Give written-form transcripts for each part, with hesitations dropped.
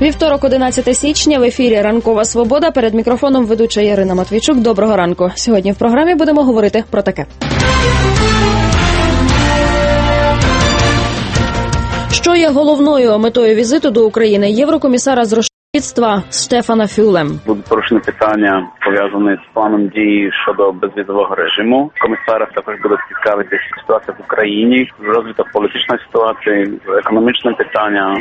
Вівторок, 11 січня, в ефірі «Ранкова Свобода». Перед мікрофоном ведуча Ірина Матвійчук. Доброго ранку. Сьогодні в програмі будемо говорити про таке. Що є головною метою візиту до України єврокомісара з розширення Штефана Фюле? Будуть порушені питання, пов'язані з планом дії щодо безвізового режиму. Комісара також буде цікавитися ситуація в Україні, розвиток політичної ситуації, економічне питання.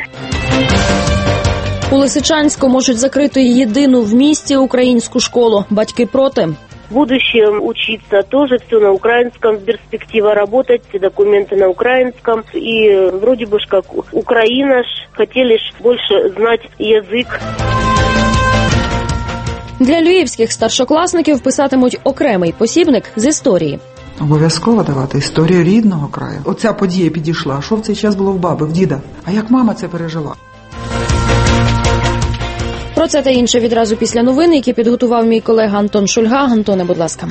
У Лисичанську можуть закрити єдину в місті українську школу. Батьки проти. В будущем учиться тоже все на украинском, перспектива работать, все документы на украинском. И вроде бы как Украина ж, хотели ж больше знать язык. Для львівських старшокласників писатимуть окремий посібник з історії. Обов'язково давати історію рідного краю. Оця подія підійшла. Що в цей час було в баби, в діда? А як мама це пережила? Про це та інше відразу після новин, які підготував мій колега Антон Шульга. Антоне, будь ласка.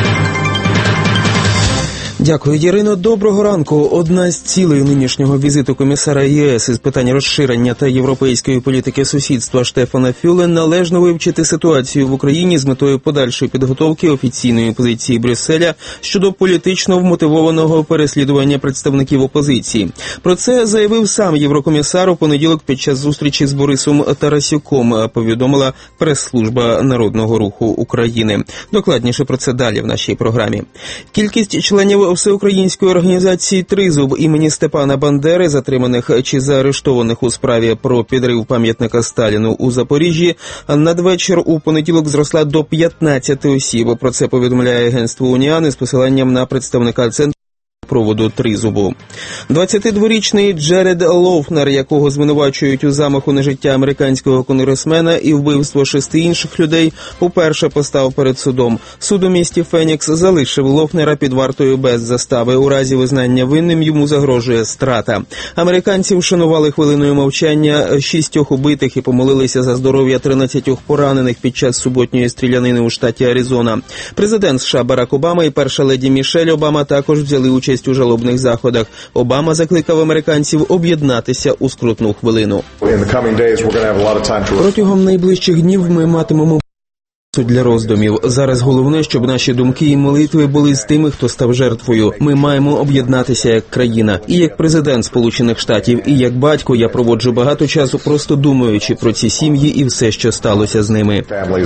Дякую, Ірино. Доброго ранку. Одна з цілей нинішнього візиту комісара ЄС із питань розширення та європейської політики сусідства Штефана Фюле належно вивчити ситуацію в Україні з метою подальшої підготовки офіційної позиції Брюсселя щодо політично вмотивованого переслідування представників опозиції. Про це заявив сам єврокомісар у понеділок під час зустрічі з Борисом Тарасюком, повідомила прес-служба Народного руху України. Докладніше про це далі в нашій програмі. Кількість членів всеукраїнської організації «Тризуб» імені Степана Бандери, затриманих чи заарештованих у справі про підрив пам'ятника Сталіну у Запоріжжі, надвечір у понеділок зросла до 15 осіб. Про це повідомляє агентство «Уніан» із посиланням на представника центру проводу «Тризубу». 22-річний Джеред Лофнер, якого звинувачують у замаху на життя американського конгресмена і вбивство 6 інших людей, уперше постав перед судом. Суд у місті Фенікс залишив Лофнера під вартою без застави. У разі визнання винним йому загрожує страта. Американці вшанували хвилиною мовчання 6 убитих і помолилися за здоров'я 13 поранених під час суботньої стрілянини у штаті Аризона. Президент США Барак Обама і перша леді Мішель Обама також взяли участь у жалобних заходах. Обама закликав американців об'єднатися у скрутну хвилину. Протягом найближчих днів ми матимемо для роздумів. Зараз головне, щоб наші думки і молитви були з тими, хто став жертвою. Ми маємо об'єднатися як країна. І як президент Сполучених Штатів, і як батько я проводжу багато часу просто думаючи про ці сім'ї і все, що сталося з ними.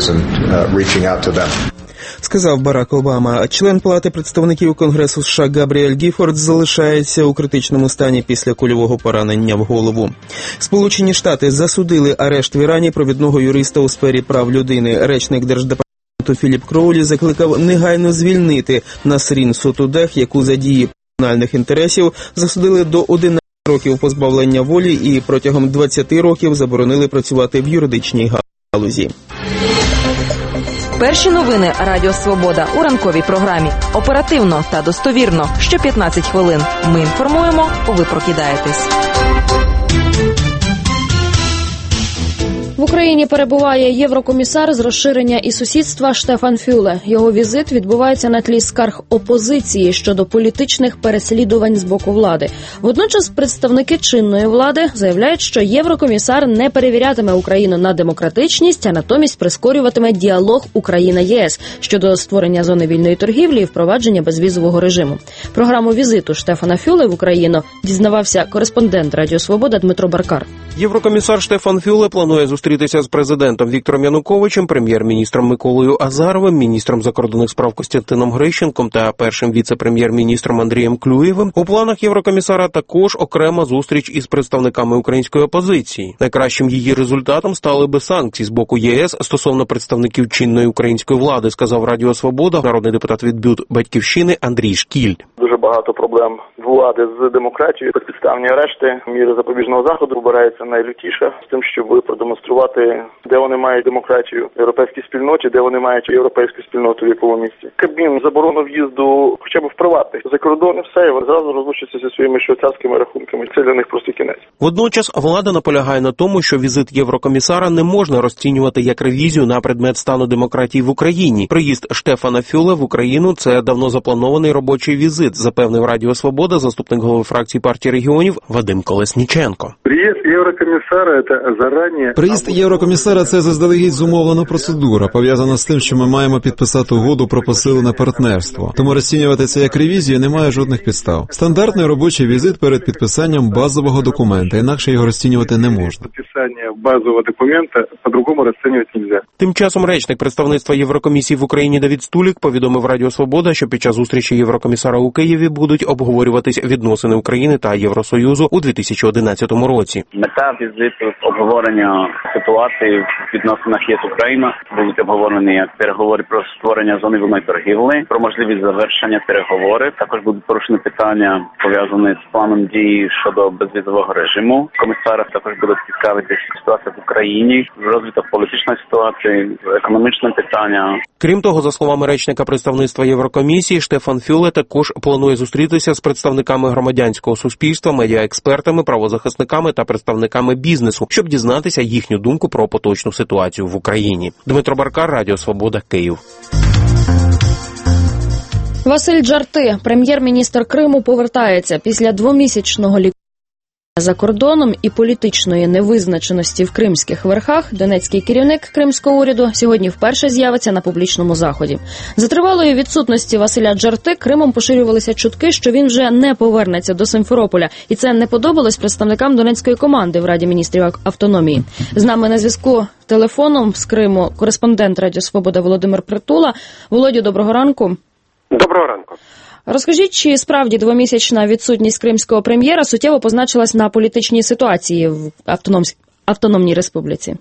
Сказав Барак Обама. Член Палати представників Конгресу США Габріель Гіфорд залишається у критичному стані після кульового поранення в голову. Сполучені Штати засудили арешт в Ірані провідного юриста у сфері прав людини. Речник Держдепартаменту Філіп Кроулі закликав негайно звільнити Насрін Сотудех, яку за дії національних інтересів засудили до 11 років позбавлення волі і протягом 20 років заборонили працювати в юридичній галузі. Перші новини Радіо Свобода у ранковій програмі. Оперативно та достовірно. Що 15 хвилин. Ми інформуємо, ви прокидаєтесь. В Україні перебуває єврокомісар з розширення і сусідства Штефан Фюле. Його візит відбувається на тлі скарг опозиції щодо політичних переслідувань з боку влади. Водночас представники чинної влади заявляють, що єврокомісар не перевірятиме Україну на демократичність, а натомість прискорюватиме діалог Україна-ЄС щодо створення зони вільної торгівлі і впровадження безвізового режиму. Програму візиту Штефана Фюле в Україну дізнавався кореспондент Радіо Свобода Дмитро Баркар. Єврокомісар Штефан Фюле планує зустрітися з президентом Віктором Януковичем, прем'єр-міністром Миколою Азаровим, міністром закордонних справ Костянтином Грищенком та першим віце-прем'єр-міністром Андрієм Клюєвим. У планах єврокомісара також окрема зустріч із представниками української опозиції. Найкращим її результатом стали би санкції з боку єС стосовно представників чинної української влади, сказав Радіо Свобода народний депутат від БЮТ Батьківщини Андрій Шкіль. Дуже багато проблем влади з демократією, підставні арешти, міри запобіжного заходу вибирається найлютіше з тим, щоб продемонструвати, де вони мають демократію в європейській спільноті, де вони мають європейську спільноту в якому місці. Кабмін заборону в'їзду хоча б в приватних за кордон і все, і вони зразу розлучаться зі своїми швейцарськими рахунками. Це для них просто кінець. Водночас влада наполягає на тому, що візит єврокомісара не можна розцінювати як ревізію на предмет стану демократії в Україні. Приїзд Штефана Фюле в Україну – це давно запланований робочий візит, запевнив Радіо Свобода заступник голови фракції партії регіонів Вадим Колесніченко. Приїзд єврокомісара – це заздалегідь зумовлена процедура, пов'язана з тим, що ми маємо підписати угоду про посилене партнерство. Тому розцінювати це як ревізію немає жодних підстав. Стандартний робочий візит перед підписанням базового документа, інакше його розцінювати не можна. Базового документа по-другому розцінювати не можна. Тим часом речник представництва Єврокомісії в Україні Давид Стулік повідомив Радіо Свобода, що під час зустрічі Єврокомісара у Києві будуть обговорюватись відносини України та Євросоюзу у 2011 році. Мета візиту – обговорення ситуації в відносинах ЄС-Україна. Будуть обговорені переговори про створення зони вільної торгівлі, про можливість завершення переговорів. Також будуть порушені питання, пов'язані з планом дії щодо безвізового режиму. Комісара також буде цікавитись ситуація в Україні, розвиток політичної ситуації, економічне питання. Крім того, за словами речника представництва Єврокомісії, Штефан Фюле також планує зустрітися з представниками громадянського суспільства, медіаекспертами, правозахисниками та представниками бізнесу, щоб дізнатися їхню думку про поточну ситуацію в Україні. Дмитро Баркар, Радіо Свобода, Київ. Василь Джарти, прем'єр-міністр Криму, повертається після двомісячного лікування за кордоном і політичної невизначеності в кримських верхах. Донецький керівник кримського уряду сьогодні вперше з'явиться на публічному заході. За тривалої відсутності Василя Джарти Кримом поширювалися чутки, що він вже не повернеться до Симферополя. І це не подобалось представникам донецької команди в Раді міністрів автономії. З нами на зв'язку телефоном з Криму кореспондент Радіо Свобода Володимир Притула. Володю, доброго ранку. Доброго ранку. Розкажіть, чи справді двомісячна відсутність кримського прем'єра суттєво позначилась на політичній ситуації в Автономній Республіці?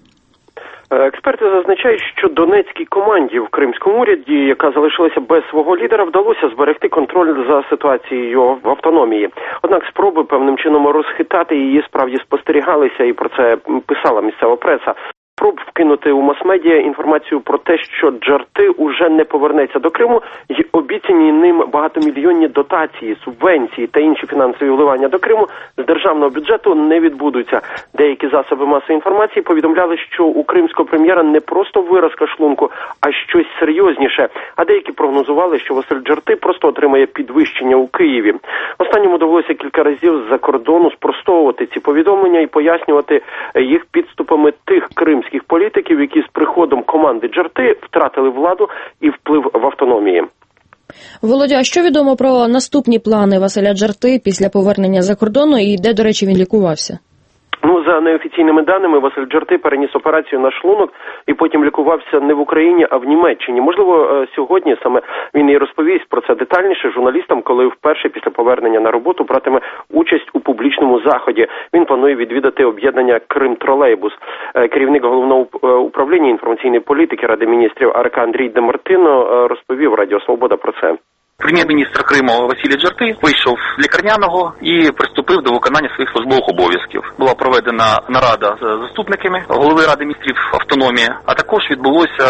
Експерти зазначають, що донецькій команді в кримському уряді, яка залишилася без свого лідера, вдалося зберегти контроль за ситуацією в автономії. Однак спроби певним чином розхитати її справді спостерігалися, і про це писала місцева преса. Проб вкинути у мас-медіа інформацію про те, що Джарти уже не повернеться до Криму, й обіцяні ним багатомільйонні дотації, субвенції та інші фінансові вливання до Криму з державного бюджету не відбудуться. Деякі засоби масової інформації повідомляли, що у кримського прем'єра не просто виразка шлунку, а щось серйозніше. А деякі прогнозували, що Василь Джарти просто отримає підвищення у Києві. Останньому довелося кілька разів з-за кордону спростовувати ці повідомлення і пояснювати їх підступами тих кримських політиків, які з приходом команди Джарти втратили владу і вплив в автономії. Володя, а що відомо про наступні плани Василя Джарти після повернення за кордону і де, до речі, він лікувався? За неофіційними даними, Василь Джарти переніс операцію на шлунок і потім лікувався не в Україні, а в Німеччині. Можливо, сьогодні саме він і розповість про це детальніше журналістам, коли вперше після повернення на роботу братиме участь у публічному заході. Він планує відвідати об'єднання «Крим-тролейбус». Керівник головного управління інформаційної політики Ради міністрів АРК Андрій Демартино розповів Радіо Свобода про це. Прем'єр-міністр Криму Василь Джарти вийшов з лікарняного і приступив до виконання своїх службових обов'язків. Була проведена нарада з заступниками голови Ради міністрів автономії, а також відбулося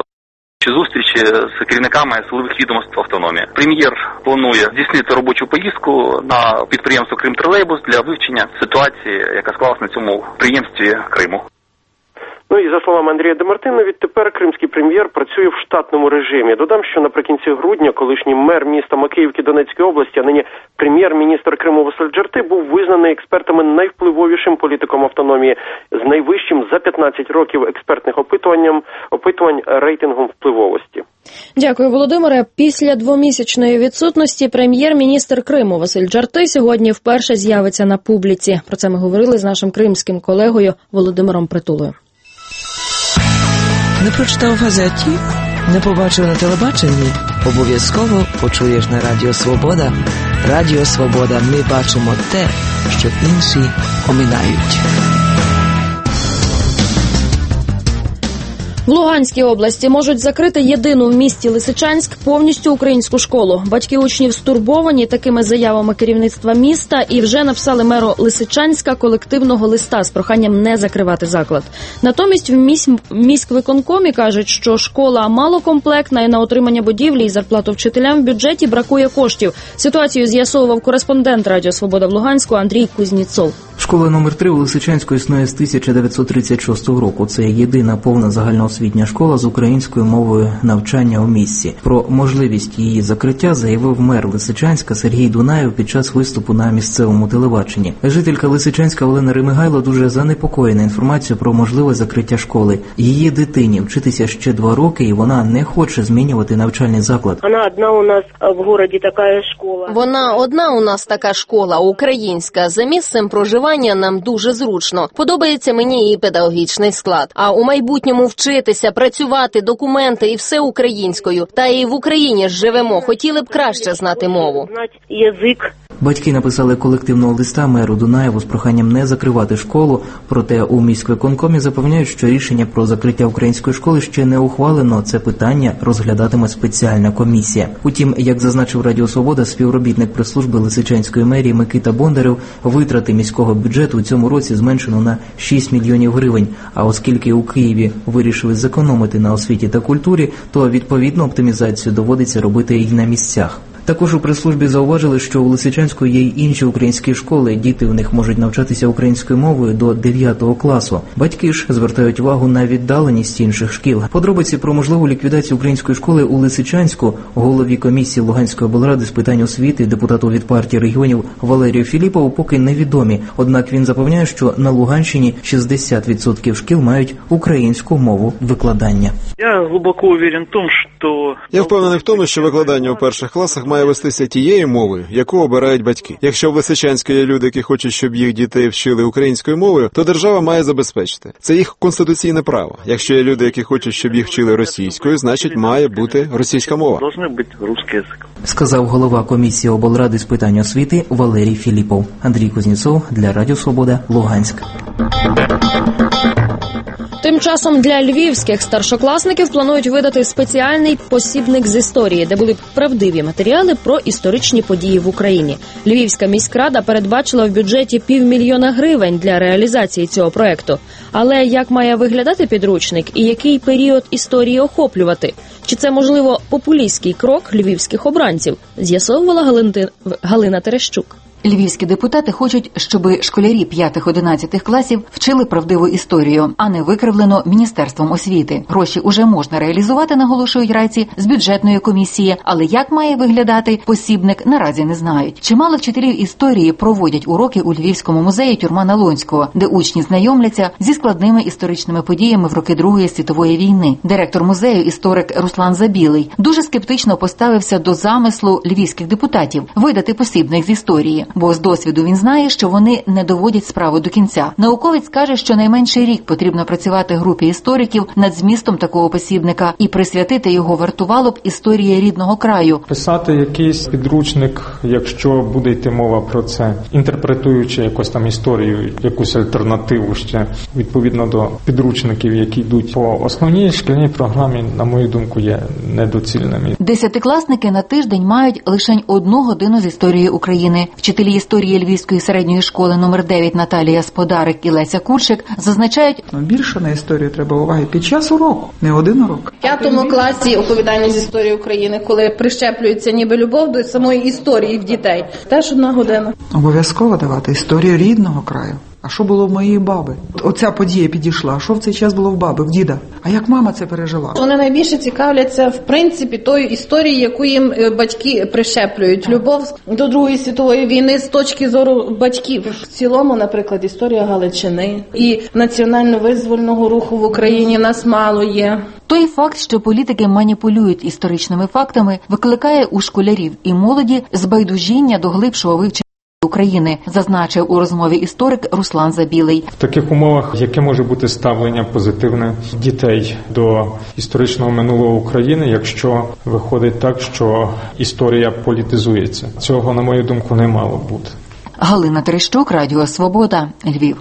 зустрічі з керівниками силових відомств автономії. Прем'єр планує здійснити робочу поїздку на підприємство «Крим-тролейбус» для вивчення ситуації, яка склалась на цьому підприємстві Криму. І за словами Андрія Демартино, відтепер кримський прем'єр працює в штатному режимі. Додам, що наприкінці грудня колишній мер міста Макіївки Донецької області, а нині прем'єр-міністр Криму Василь Джарти був визнаний експертами найвпливовішим політиком автономії з найвищим за 15 років експертних опитувань рейтингом впливовості. Дякую, Володимире. Після двомісячної відсутності прем'єр-міністр Криму Василь Джарти сьогодні вперше з'явиться на публіці. Про це ми говорили з нашим кримським колегою Володимиром Притулою. Не прочитав в газеті? Не побачив на телебаченні? Обов'язково почуєш на Радіо Свобода. Радіо Свобода. Ми бачимо те, що інші оминають. В Луганській області можуть закрити єдину в місті Лисичанськ повністю українську школу. Батьки учнів стурбовані такими заявами керівництва міста і вже написали меру Лисичанська колективного листа з проханням не закривати заклад. Натомість в міськвиконкомі кажуть, що школа малокомплектна і на утримання будівлі і зарплату вчителям в бюджеті бракує коштів. Ситуацію з'ясовував кореспондент Радіо Свобода в Луганську Андрій Кузніцов. Школа номер 3 у Лисичанську існує з 1936 року. Це єдина повна загальноосвітня освітня школа з українською мовою навчання у місті. Про можливість її закриття заявив мер Лисичанська Сергій Дунаєв під час виступу на місцевому телебаченні. Жителька Лисичанська Олена Ремигайло дуже занепокоєна інформацією про можливе закриття школи. Її дитині вчитися ще 2 роки, і вона не хоче змінювати навчальний заклад. Вона одна у нас в городі така школа. Вона одна у нас така школа, українська. За місцем проживання нам дуже зручно. Подобається мені і педагогічний склад. А у майбутньому вчитися, працювати, документи і все українською. Та і в Україні ж живемо. Хотіли б краще знати мову. Знати язик. Батьки написали колективного листа меру Дунаєву з проханням не закривати школу, проте у міськвиконкомі запевняють, що рішення про закриття української школи ще не ухвалено. Це питання розглядатиме спеціальна комісія. Утім, як зазначив Радіо Свобода, співробітник прес-служби Лисичанської мерії Микита Бондарев, витрати міського бюджету у цьому році зменшено на 6 мільйонів гривень. А оскільки у Києві вирішили зекономити на освіті та культурі, то відповідну оптимізацію доводиться робити і на місцях. Також у прес-службі зауважили, що у Лисичанську є й інші українські школи, діти в них можуть навчатися українською мовою до 9 класу. Батьки ж звертають увагу на віддаленість інших шкіл. Подробиці про можливу ліквідацію української школи у Лисичанську голові комісії Луганської облради з питань освіти, депутату від партії регіонів Валерію Філіпову поки невідомі. Однак він запевняє, що на Луганщині 60% шкіл мають українську мову викладання. Я глибоко уверен в тому, що... Я впевнений в тому, що викладання у перших класах має вестися тією мовою, яку обирають батьки. Якщо в Лисичанську є люди, які хочуть, щоб їх дітей вчили українською мовою, то держава має забезпечити. Це їх конституційне право. Якщо є люди, які хочуть, щоб їх вчили російською, значить має бути російська мова. Должен бути русский язик. Сказав голова комісії облради з питань освіти Валерій Філіпов. Андрій Кузнєцов для Радіо Свобода, Луганськ. Тим часом для львівських старшокласників планують видати спеціальний посібник з історії, де були б правдиві матеріали про історичні події в Україні. Львівська міськрада передбачила в бюджеті 500 000 гривень для реалізації цього проекту. Але як має виглядати підручник і який період історії охоплювати? Чи це, можливо, популістський крок львівських обранців? З'ясовувала Галина Терещук. Львівські депутати хочуть, щоб школярі 5-11 класів вчили правдиву історію, а не викривлено Міністерством освіти. Гроші уже можна реалізувати, наголошують райці, з бюджетної комісії, але як має виглядати посібник, наразі не знають. Чимало вчителів історії проводять уроки у Львівському музеї Тюрма Налонського, де учні знайомляться зі складними історичними подіями в роки Другої світової війни. Директор музею, історик Руслан Забілий, дуже скептично поставився до замислу львівських депутатів видати посібник з історії. Бо з досвіду він знає, що вони не доводять справу до кінця. Науковець каже, що найменше рік потрібно працювати групі істориків над змістом такого посібника, і присвятити його вартувало б історії рідного краю. Писати якийсь підручник, якщо буде йти мова про це, інтерпретуючи якусь там історію, якусь альтернативу ще, відповідно до підручників, які йдуть по основній шкільній програмі, на мою думку, є недоцільними. 10-класники на тиждень мають лише 1 годину з історії України. Вчителі історії Львівської середньої школи номер 9 Наталія Сподарик і Леся Курчик зазначають, більше на історію треба уваги під час уроку, не 1 урок. В 5 класі оповідання з історії України, коли прищеплюється ніби любов до самої історії в дітей, теж 1 година. Обов'язково давати історію рідного краю. А що було в моєї баби? Оця подія підійшла. А що в цей час було в баби, в діда? А як мама це пережила? Вони найбільше цікавляться, в принципі, тою історією, яку їм батьки прищеплюють. Любов до Другої світової війни з точки зору батьків. В цілому, наприклад, історія Галичини і національно-визвольного руху в Україні нас мало є. Той факт, що політики маніпулюють історичними фактами, викликає у школярів і молоді збайдужіння до глибшого вивчення України, зазначив у розмові історик Руслан Забілий. В таких умовах яке може бути ставлення позитивне дітей до історичного минулого України, якщо виходить так, що історія політизується? Цього, на мою думку, не мало бути. Галина Терещук, Радіо Свобода, Львів.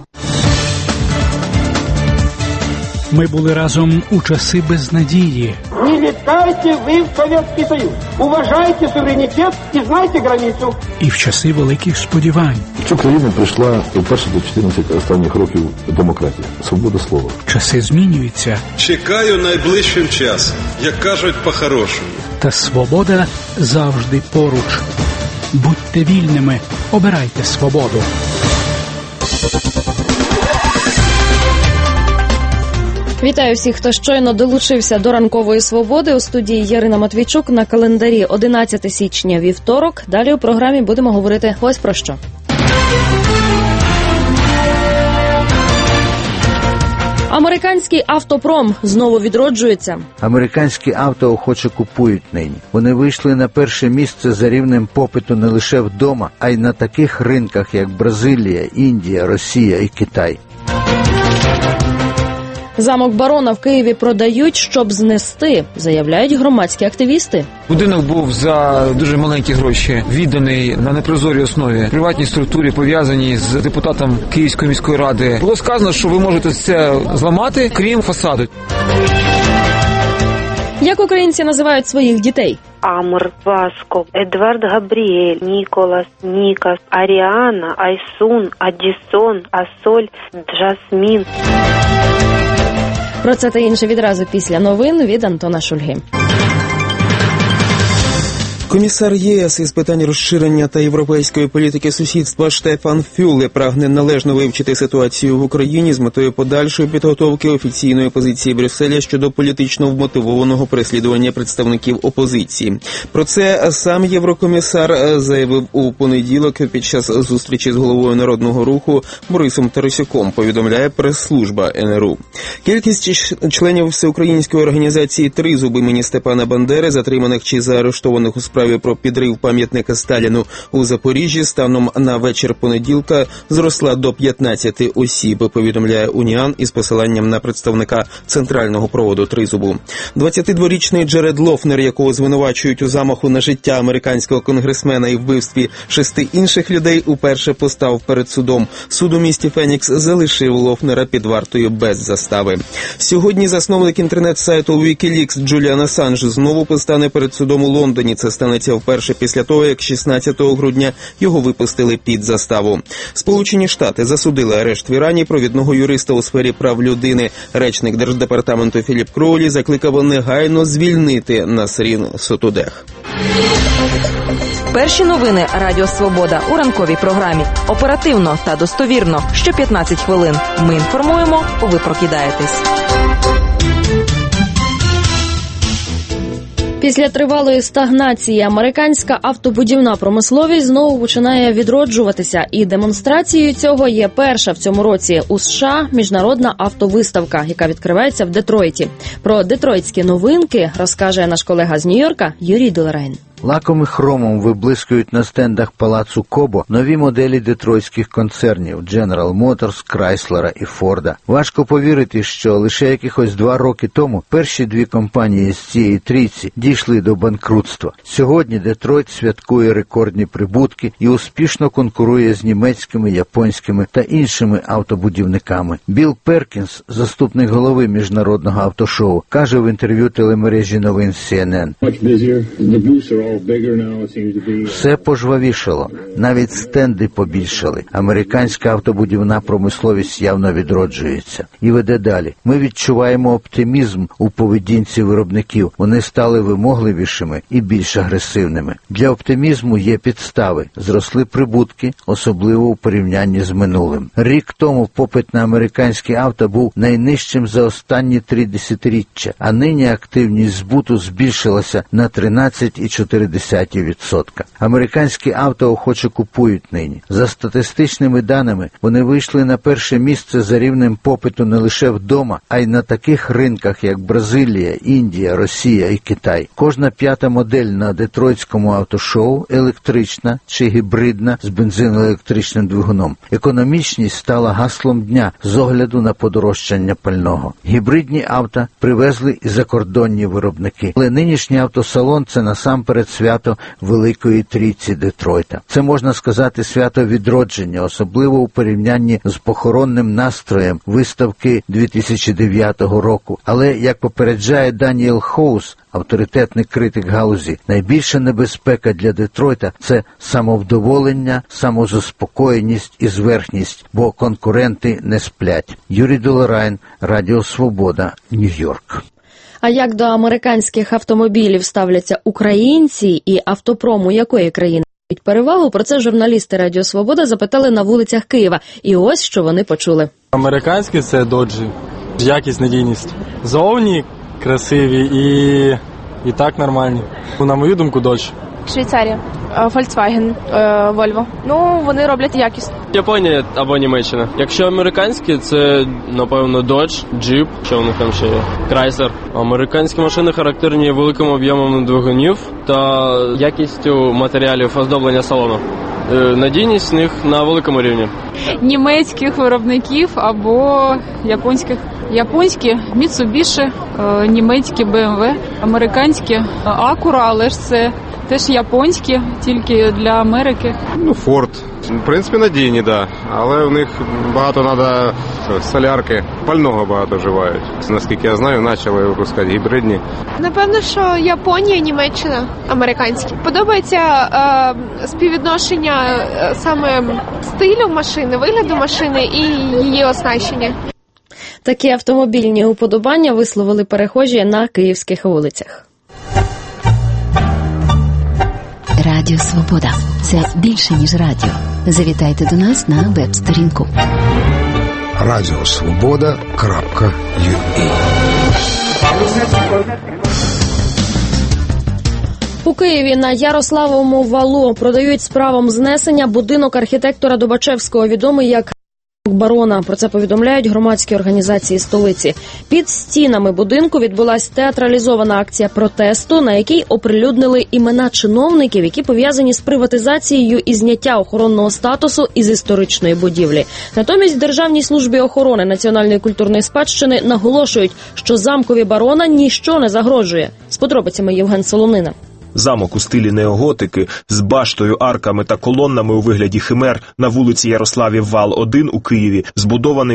Ми були разом у часи безнадії. Не віддайте ви в Совєтський Союз. Уважайте суверенітет і знайте границю. І в часи великих сподівань. В цю країну прийшла вперше до 14 останніх років демократія, свобода слова. Часи змінюються. Чекаю найближчим часом, як кажуть по-хорошому. Та свобода завжди поруч. Будьте вільними, обирайте свободу. Вітаю всіх, хто щойно долучився до ранкової свободи. У студії Ярина Матвійчук. На календарі 11 січня, вівторок. Далі у програмі будемо говорити ось про що. Американський автопром знову відроджується. Американські авто охоче купують нині. Вони вийшли на перше місце за рівнем попиту не лише вдома, а й на таких ринках, як Бразилія, Індія, Росія і Китай. Замок Барона в Києві продають, щоб знести, заявляють громадські активісти. Будинок був за дуже маленькі гроші відданий на непрозорій основі приватній структурі, пов'язаній з депутатом Київської міської ради. Було сказано, що ви можете це зламати, крім фасаду. Як українці називають своїх дітей? Амр, Васко, Едвард Габріель, Ніколас, Нікас, Аріана, Айсун, Адісон, Асоль, Джасмін. Про це та інше відразу після новин від Антона Шульги. Комісар ЄС із питань розширення та європейської політики сусідства Штефан Фюле прагне належно вивчити ситуацію в Україні з метою подальшої підготовки офіційної позиції Брюсселя щодо політично вмотивованого переслідування представників опозиції. Про це сам єврокомісар заявив у понеділок під час зустрічі з головою Народного руху Борисом Тарасюком, повідомляє прес-служба НРУ. Кількість членів всеукраїнської організації «Тризуб» імені Степана Бандери, затриманих чи заарештованих у справі про підрив пам'ятника Сталіну у Запоріжжі, станом на вечір понеділка зросла до 15 осіб, повідомляє Уніан із посиланням на представника центрального проводу Тризубу. 22-річний Джеред Лофнер, якого звинувачують у замаху на життя американського конгресмена і вбивстві 6 інших людей, уперше постав перед судом. Суд у місті Фенікс залишив Лофнера під вартою без застави. Сьогодні засновник інтернет-сайту Wikileaks Джуліан Ассанж знову постане перед судом у Лондоні. Це станеться вперше після того, як 16 грудня його випустили під заставу. Сполучені Штати засудили арешт в Ірані провідного юриста у сфері прав людини. Речник Держдепартаменту Філіп Кроулі закликав негайно звільнити Насрін Сотудех. Перші новини Радіо Свобода у ранковій програмі. Оперативно та достовірно. Що 15 хвилин. Ми інформуємо, ви прокидаєтесь. Після тривалої стагнації американська автобудівна промисловість знову починає відроджуватися. І демонстрацією цього є перша в цьому році у США міжнародна автовиставка, яка відкривається в Детройті. Про детройтські новинки розкаже наш колега з Нью-Йорка Юрій Деларейн. Лаком і хромом виблискують на стендах палацу Кобо нові моделі детройтських концернів General Motors, Chrysler і Ford. Важко повірити, що лише якихось 2 роки тому перші 2 компанії з цієї трійці дійшли до банкрутства. Сьогодні Детройт святкує рекордні прибутки і успішно конкурує з німецькими, японськими та іншими автобудівниками. Білл Перкінс, заступник голови міжнародного автошоу, каже в інтерв'ю телемережі новин CNN: все пожвавішало, навіть стенди побільшали. Американська автобудівна промисловість явно відроджується. І веде далі. Ми відчуваємо оптимізм у поведінці виробників. Вони стали вимогливішими і більш агресивними. Для оптимізму є підстави. Зросли прибутки, особливо у порівнянні з минулим. Рік тому попит на американські авто був найнижчим за останні 3 десятиріччя, а нині активність збуту збільшилася на 13,4%. Американські авто охоче купують нині. За статистичними даними, вони вийшли на перше місце за рівнем попиту не лише вдома, а й на таких ринках, як Бразилія, Індія, Росія і Китай. Кожна 5-та модель на детройтському автошоу електрична чи гібридна з бензиноелектричним двигуном. Економічність стала гаслом дня з огляду на подорожчання пального. Гібридні авто привезли і закордонні виробники. Але нинішній автосалон – це насамперед свято Великої Трійці Детройта. Це, можна сказати, свято відродження, особливо у порівнянні з похоронним настроєм виставки 2009 року. Але, як попереджає Даніел Хоус, авторитетний критик галузі, найбільша небезпека для Детройта – це самовдоволення, самозаспокоєність і зверхність, бо конкуренти не сплять. Юрій Деларейн, Радіо Свобода, Нью-Йорк. А як до американських автомобілів ставляться українці і автопрому якої країни мають перевагу? Про це журналісти Радіо Свобода запитали на вулицях Києва. І ось, що вони почули. Американські – це доджі. Якість, надійність. Зовні красиві і так нормальні. На мою думку, Dodge. Швейцарія. Volkswagen, Volvo. Ну, вони роблять якість. Японія або Німеччина. Якщо американські, це, напевно, Dodge, Jeep, що у них там ще є, Chrysler. Американські машини характерні великим об'ємом двигунів та якістю матеріалів оздоблення салону. Надійність в них на великому рівні. Німецьких виробників або японських. Японські Mitsubishi, німецькі BMW, американські Acura, але ж це теж японські, тільки для Америки. Ford. В принципі, надійні, да. Але в них багато треба солярки, пального багато вживають. Наскільки я знаю, почали випускати гібридні. Напевно, що Японія, Німеччина, американські. Подобається співвідношення саме стилю машини, вигляду машини і її оснащення. Такі автомобільні уподобання висловили перехожі на київських вулицях. Радіо Свобода – це більше, ніж радіо. Завітайте до нас на веб-сторінку. Радіосвобода.ua. У Києві на Ярославовому валу продають з правом знесення будинок архітектора Добачевського, відомий як Барона. Про це повідомляють громадські організації столиці. Під стінами будинку відбулась театралізована акція протесту, на якій оприлюднили імена чиновників, які пов'язані з приватизацією і зняття охоронного статусу із історичної будівлі. Натомість в Державній службі охорони національної культурної спадщини наголошують, що замкові Барона ніщо не загрожує. З подробицями Євген Солонина. Замок у стилі неоготики з баштою, арками та колоннами у вигляді химер на вулиці Ярославів Вал 1 у Києві, збудований у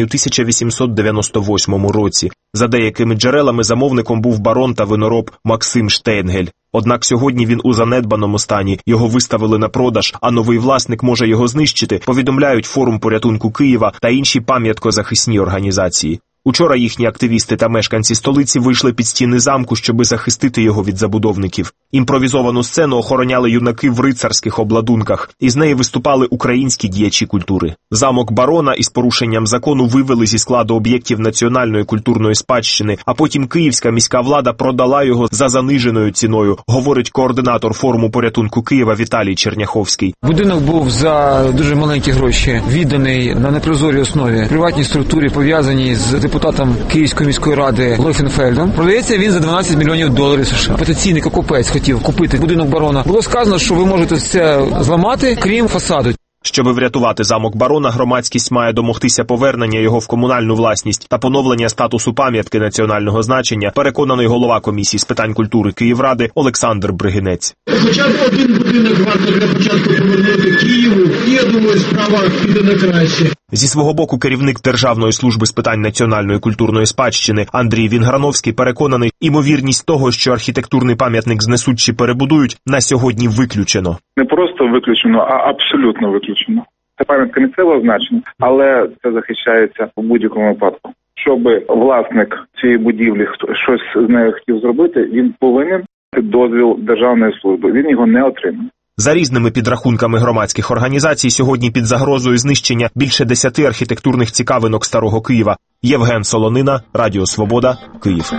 1898 році. За деякими джерелами замовником був барон та винороб Максим Штейнгель. Однак сьогодні він у занедбаному стані, його виставили на продаж, а новий власник може його знищити, повідомляють Форум порятунку Києва та інші пам'яткозахисні організації. Учора їхні активісти та мешканці столиці вийшли під стіни замку, щоби захистити його від забудовників. Імпровізовану сцену охороняли юнаки в рицарських обладунках. Із неї виступали українські діячі культури. Замок Барона із порушенням закону вивели зі складу об'єктів національної культурної спадщини, а потім київська міська влада продала його за заниженою ціною, говорить координатор Форуму порятунку Києва Віталій Черняховський. Будинок був за дуже маленькі гроші відданий на непрозорій основі приватній структурі, пов'язаній з депутатом Київської міської ради Лойфенфельдом. Продається він за $12 мільйонів США. Петиційний кокопець хотів купити будинок Барона. Було сказано, що ви можете все зламати, крім фасаду. Щоби врятувати замок Барона, громадськість має домогтися повернення його в комунальну власність та поновлення статусу пам'ятки національного значення, переконаний голова комісії з питань культури Київради Олександр Бригинець. Хоча б один будинок варто для початку повернути Києву, і я думаю, справа піде на краще. Зі свого боку керівник Державної служби з питань національної культурної спадщини Андрій Вінграновський переконаний, імовірність того, що архітектурний пам'ятник знесуть чи перебудують, на сьогодні виключено. Не просто виключено, а абсолютно виключено. Це пам'ятка місцевого значення, але це захищається у будь-якому випадку. Щоб власник цієї будівлі щось з нею хотів зробити, він повинен дозвіл Державної служби. Він його не отримає. За різними підрахунками громадських організацій, сьогодні під загрозою знищення більше 10 архітектурних цікавинок Старого Києва. Євген Солонина, Радіо Свобода, Київ.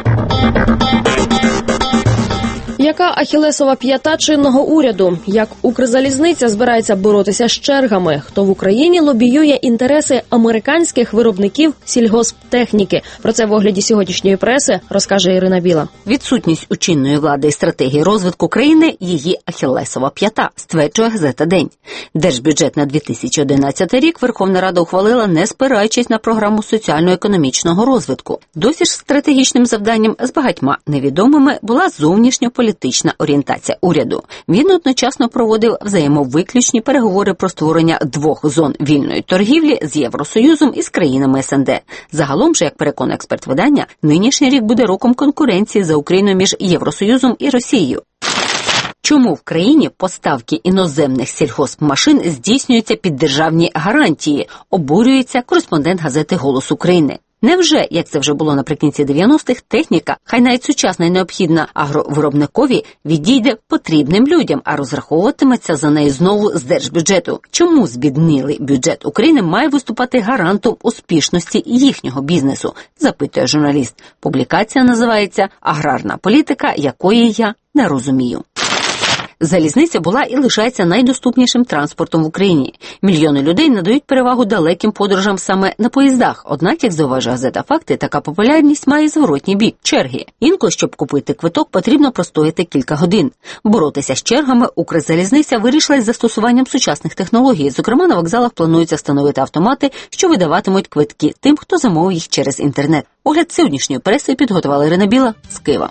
Яка ахілесова п'ята чинного уряду? Як Укрзалізниця збирається боротися з чергами? Хто в Україні лобіює інтереси американських виробників сільгосптехніки? Про це в огляді сьогоднішньої преси розкаже Ірина Біла. Відсутність у чинної влади і стратегії розвитку країни – її ахілесова п'ята, стверджує газета «День». Держбюджет на 2011 рік Верховна Рада ухвалила, не спираючись на програму соціально-економічного розвитку. Досі ж стратегічним завданням з багатьма невідомими була зовнішньополітична орієнтація уряду. Він одночасно проводив взаємовиключні переговори про створення 2 зон вільної торгівлі з Євросоюзом і з країнами СНД. Загалом же, як переконує експерт видання, нинішній рік буде роком конкуренції за Україну між Євросоюзом і Росією. Чому в країні поставки іноземних сільгоспмашин здійснюються під державні гарантії, обурюється кореспондент газети «Голос України». Невже, як це вже було наприкінці 90-х, техніка, хай навіть сучасна і необхідна агровиробникові, відійде потрібним людям, а розраховуватиметься за неї знову з держбюджету? Чому збіднілий бюджет України має виступати гарантом успішності їхнього бізнесу? Запитує журналіст. Публікація називається «Аграрна політика, якої я не розумію». Залізниця була і лишається найдоступнішим транспортом в Україні. Мільйони людей надають перевагу далеким подорожам саме на поїздах. Однак, як зауважує газета «Факти», така популярність має зворотній бік – черги. Інколи, щоб купити квиток, потрібно простояти кілька годин. Боротися з чергами Укрзалізниця вирішила із застосуванням сучасних технологій. Зокрема, на вокзалах планується встановити автомати, що видаватимуть квитки тим, хто замовив їх через інтернет. Огляд сьогоднішньої преси підготувала Ірина Біла з Києва.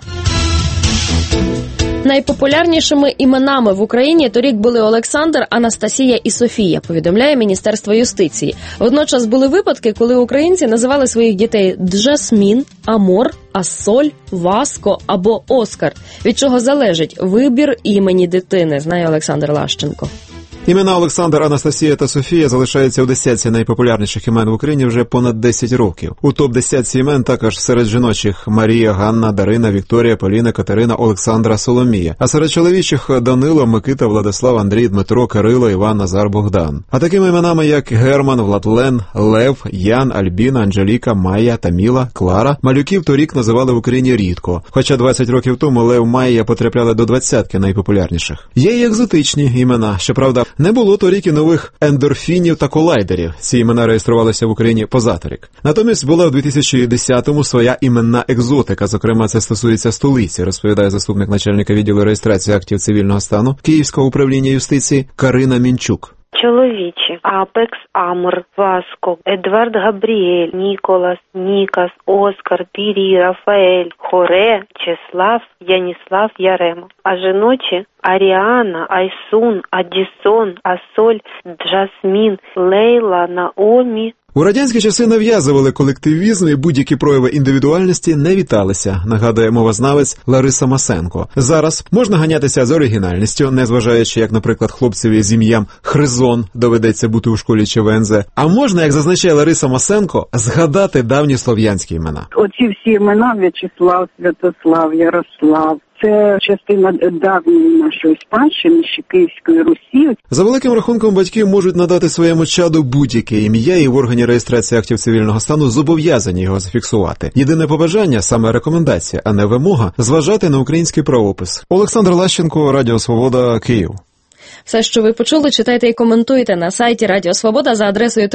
Найпопулярнішими іменами в Україні торік були Олександр, Анастасія і Софія, повідомляє Міністерство юстиції. Водночас були випадки, коли українці називали своїх дітей Джасмін, Амор, Ассоль, Васко або Оскар. Від чого залежить вибір імені дитини, знає Олександр Лащенко. Імена Олександр, Анастасія та Софія залишаються у десятці найпопулярніших імен в Україні вже понад 10 років. У топ-10 імен також серед жіночих Марія, Ганна, Дарина, Вікторія, Поліна, Катерина, Олександра, Соломія. А серед чоловічих Данило, Микита, Владислав, Андрій, Дмитро, Кирило, Іван, Назар, Богдан. А такими іменами, як Герман, Владлен, Лев, Ян, Альбіна, Анжеліка, Майя, Таміла, Клара, малюків торік називали в Україні рідко. Хоча 20 років тому Лев, Майя потрапляли до 20-ки найпопулярніших. Є й екзотичні імена, щоправда, не було торік і нових ендорфінів та колайдерів. Ці імена реєструвалися в Україні позаторік. Натомість була в 2010-му своя іменна екзотика. Зокрема, це стосується столиці, розповідає заступник начальника відділу реєстрації актів цивільного стану Київського управління юстиції Карина Мінчук. Чоловічі: Апекс, Амр, Васко, Едвард Габріель, Ніколас, Нікас, Оскар, Пірі, Рафаель, Хоре, Чеслав, Яніслав, Ярема. А жіночі: Аріана, Айсун, Адісон, Асоль, Джасмін, Лейла, Наомі. У радянські часи нав'язували колективізм і будь-які прояви індивідуальності не віталися, нагадує мовознавець Лариса Масенко. Зараз можна ганятися з оригінальністю, незважаючи, як, наприклад, хлопцеві з ім'ям Хризон доведеться бути у школі чи ВНЗ. А можна, як зазначає Лариса Масенко, згадати давні слов'янські імена. Оці всі імена: В'ячеслав, Святослав, Ярослав. Це частина давньої нашої спадщини, ще Київської Русі. За великим рахунком, батьки можуть надати своєму чаду будь-яке ім'я, і в органі реєстрації актів цивільного стану зобов'язані його зафіксувати. Єдине побажання, саме рекомендація, а не вимога, зважати на український правопис. Олександр Лащенко, Радіо Свобода, Київ. Все, що ви почули, читайте і коментуйте на сайті Радіо Свобода за адресою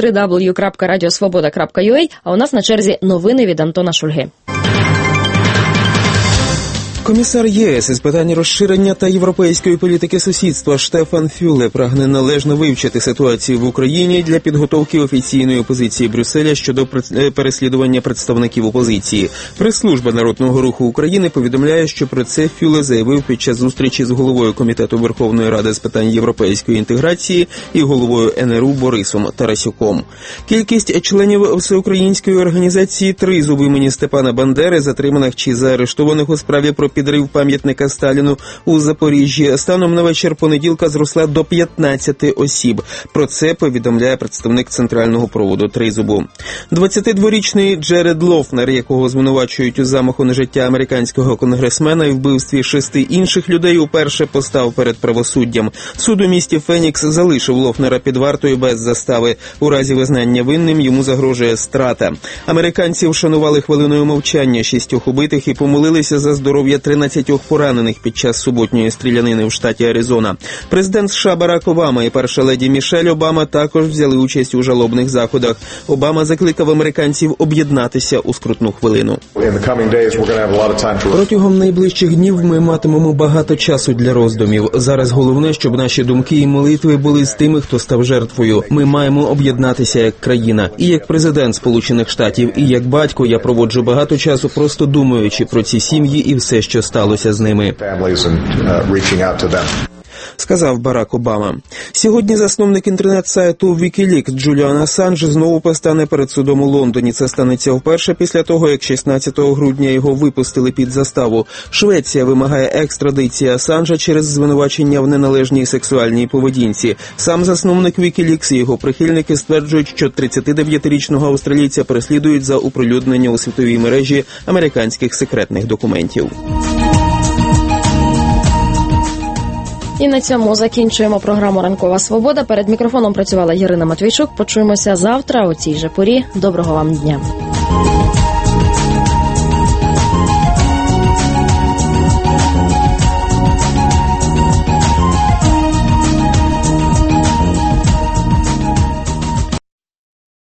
www.radiosvoboda.ua, а у нас на черзі новини від Антона Шульги. Комісар ЄС із питань розширення та європейської політики сусідства Штефан Фюле прагне належно вивчити ситуацію в Україні для підготовки офіційної позиції Брюсселя щодо переслідування представників опозиції. Прес-служба Народного руху України повідомляє, що про це Фюле заявив під час зустрічі з головою Комітету Верховної Ради з питань європейської інтеграції і головою НРУ Борисом Тарасюком. Кількість членів всеукраїнської організації «Тризуб» імені Степана Бандери, затриманих чи заарештованих у справі про підрив пам'ятника Сталіну у Запоріжжі, станом на вечір понеділка зросла до 15 осіб. Про це повідомляє представник центрального проводу Тризубу. 22-річний Джеред Лофнер, якого звинувачують у замаху на життя американського конгресмена і вбивстві 6 інших людей, уперше постав перед правосуддям. Суд у місті Фенікс залишив Лофнера під вартою без застави. У разі визнання винним йому загрожує страта. Американці вшанували хвилиною мовчання 6 убитих і помолилися за здоров'я 13 поранених під час суботньої стрілянини в штаті Аризона. Президент США Барак Обама і перша леді Мішель Обама також взяли участь у жалобних заходах. Обама закликав американців об'єднатися у скрутну хвилину. Протягом найближчих днів ми матимемо багато часу для роздумів. Зараз головне, щоб наші думки і молитви були з тими, хто став жертвою. Ми маємо об'єднатися як країна. І як президент Сполучених Штатів, і як батько я проводжу багато часу просто думаючи про ці сім'ї і все, що сталося з ними. сказав Барак Обама. Сьогодні засновник інтернет-сайту Wikileaks Джуліан Ассанж знову постане перед судом у Лондоні. Це станеться вперше після того, як 16 грудня його випустили під заставу. Швеція вимагає екстрадиції Ассанжа через звинувачення в неналежній сексуальній поведінці. Сам засновник Wikileaks і його прихильники стверджують, що 39-річного австралійця переслідують за оприлюднення у світовій мережі американських секретних документів. І на цьому закінчуємо програму «Ранкова свобода». Перед мікрофоном працювала Ірина Матвійчук. Почуємося завтра у цій же порі. Доброго вам дня.